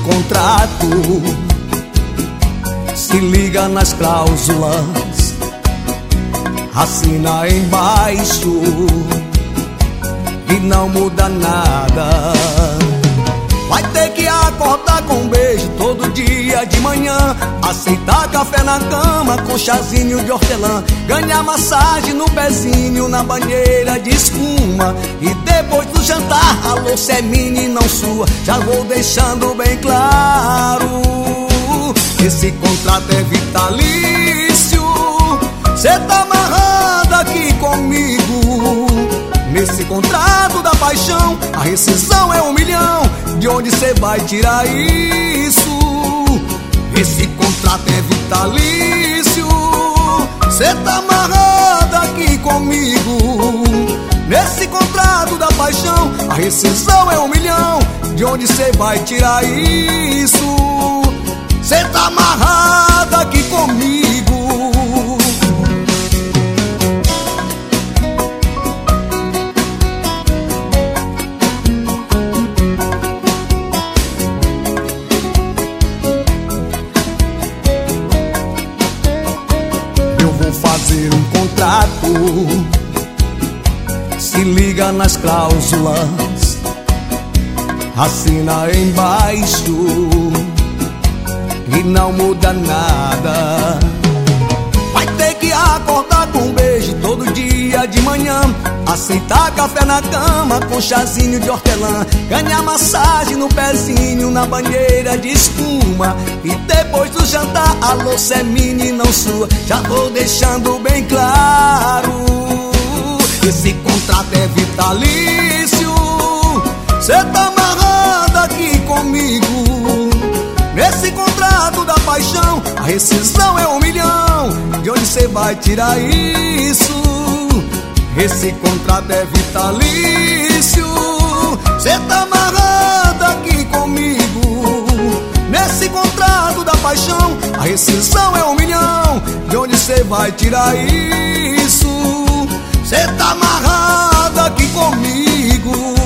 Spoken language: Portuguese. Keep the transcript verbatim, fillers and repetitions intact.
contrato, se liga nas cláusulas, assina embaixo e não muda nada. Vai ter que acordar com um beijo todo dia de manhã, aceitar café na cama com chazinho de hortelã, ganhar massagem no pezinho na banheira de espuma. E depois do jantar a louça é minha e não sua. Já vou deixando bem claro, esse contrato é vitalício. Cê tá amarrado aqui comigo. Nesse contrato da paixão, a rescisão é um milhão. De onde cê vai tirar isso? Esse contrato é vitalício. Cê tá amarrado aqui comigo. Nesse contrato da paixão, a rescisão é um milhão. De onde cê vai tirar isso? Cê tá amarrado aqui comigo. Fazer um contrato, se liga nas cláusulas, assina embaixo e não muda nada. Vai ter que acordar com um beijo todo dia de manhã, aceitar café na cama com chazinho de hortelã, ganhar massagem no pezinho na banheira de espuma. E depois do jantar a louça é minha e não sua. Já vou deixando bem claro, esse contrato é vitalício. Cê tá amarrado aqui comigo. Nesse contrato da paixão, a rescisão é um milhão. De onde cê vai tirar isso? Esse contrato é vitalício. Cê tá amarrado aqui comigo. Nesse contrato da paixão, a rescisão é um milhão. De onde cê vai tirar isso? Cê tá amarrado aqui comigo.